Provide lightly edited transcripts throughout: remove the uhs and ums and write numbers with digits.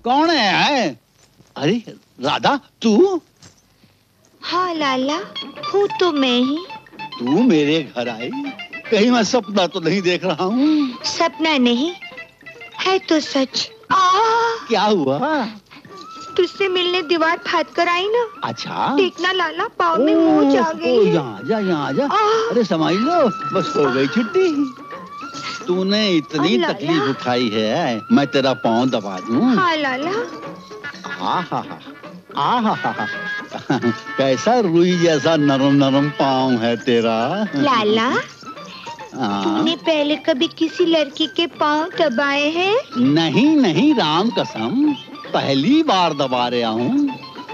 कौन है? अरे राधा, तू? हाँ लाला, हूँ तो मैं ही। तू मेरे घर आई? कहीं मैं सपना तो नहीं देख रहा हूँ? सपना नहीं है तो सच। क्या हुआ? तुझसे मिलने दीवार फाड़ कर आई ना। अच्छा, देखना लाला, पाँव में मोच आ गई है। यहाँ जा, यहाँ जा। अरे समझ लो, बस हो गई छुट्टी। तूने इतनी तकलीफ उठाई है, मैं तेरा पाँव दबा दूं? हाँ लाला। कैसा रुई जैसा नरम नरम पाँव है तेरा। लाला, तूने पहले कभी किसी लड़की के पाँव दबाए हैं? नहीं नहीं, राम कसम, पहली बार दबा रहा हूँ।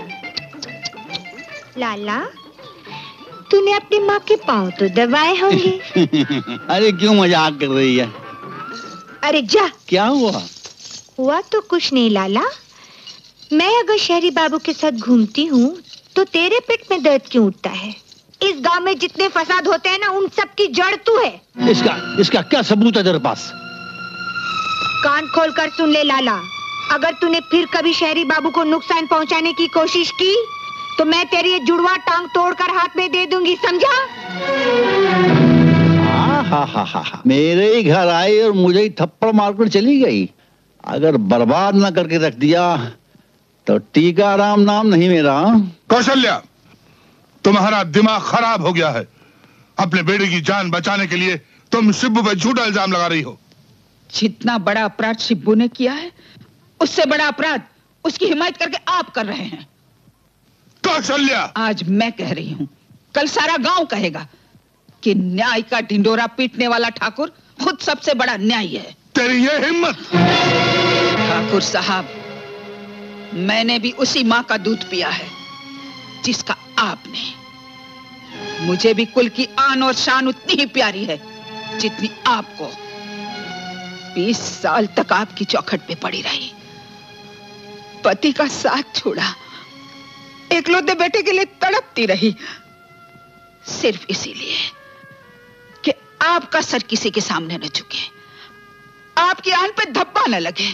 लाला, तूने अपनी माँ के पाँव तो दबाए होंगे। अरे क्यों मजाक कर रही है? अरे जा। क्या हुआ? हुआ तो कुछ नहीं लाला। मैं अगर शहरी बाबू के साथ घूमती हूँ तो तेरे पेट में दर्द क्यों उठता है? इस गांव में जितने फसाद होते हैं ना, उन सब की जड़ तू है। इसका क्या सबूत है तेरे पास? कान खोल कर सुन ले लाला, अगर तूने फिर कभी शहरी बाबू को नुकसान पहुंचाने की कोशिश की तो मैं तेरी ये जुड़वा टांग तोड़कर हाथ में दे दूंगी, समझा? हा। मेरे ही घर आई और मुझे ही थप्पड़ मारकर चली गई। अगर बर्बाद न करके रख दिया तो टीकाराम नाम नहीं मेरा। कौशल्या, तुम्हारा दिमाग खराब हो गया है। अपने बेटे की जान बचाने के लिए तुम शिब्बू पर झूठा इल्जाम लगा रही हो। जितना बड़ा अपराध शिब्बू ने किया है, उससे बड़ा अपराध उसकी हिमायत करके आप कर रहे हैं। कौशल्या, आज मैं कह रही हूँ, कल सारा गांव कहेगा कि न्याय का ढिंडोरा पीटने वाला ठाकुर खुद सबसे बड़ा न्यायी है। तेरी ये हिम्मत! ठाकुर साहब, मैंने भी उसी माँ का दूध पिया है जिसका आपने। मुझे भी कुल की आन और शान उतनी ही प्यारी है जितनी आपको। 20 साल तक आपकी चौखट पे पड़ी रही, पति का साथ छोड़ा, एकलौते बेटे के लिए तड़पती रही, सिर्फ इसीलिए कि आपका सर किसी के सामने न झुके, आपकी आन पे धब्बा न लगे।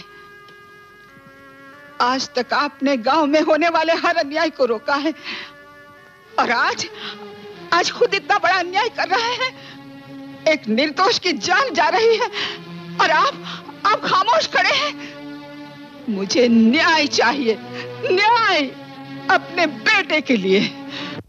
आज तक आपने गांव में होने वाले हर अन्याय को रोका है और आज खुद इतना बड़ा अन्याय कर रहे हैं। एक निर्दोष की जान जा रही है और आप खामोश खड़े हैं। मुझे न्याय चाहिए, न्याय अपने बेटे के लिए।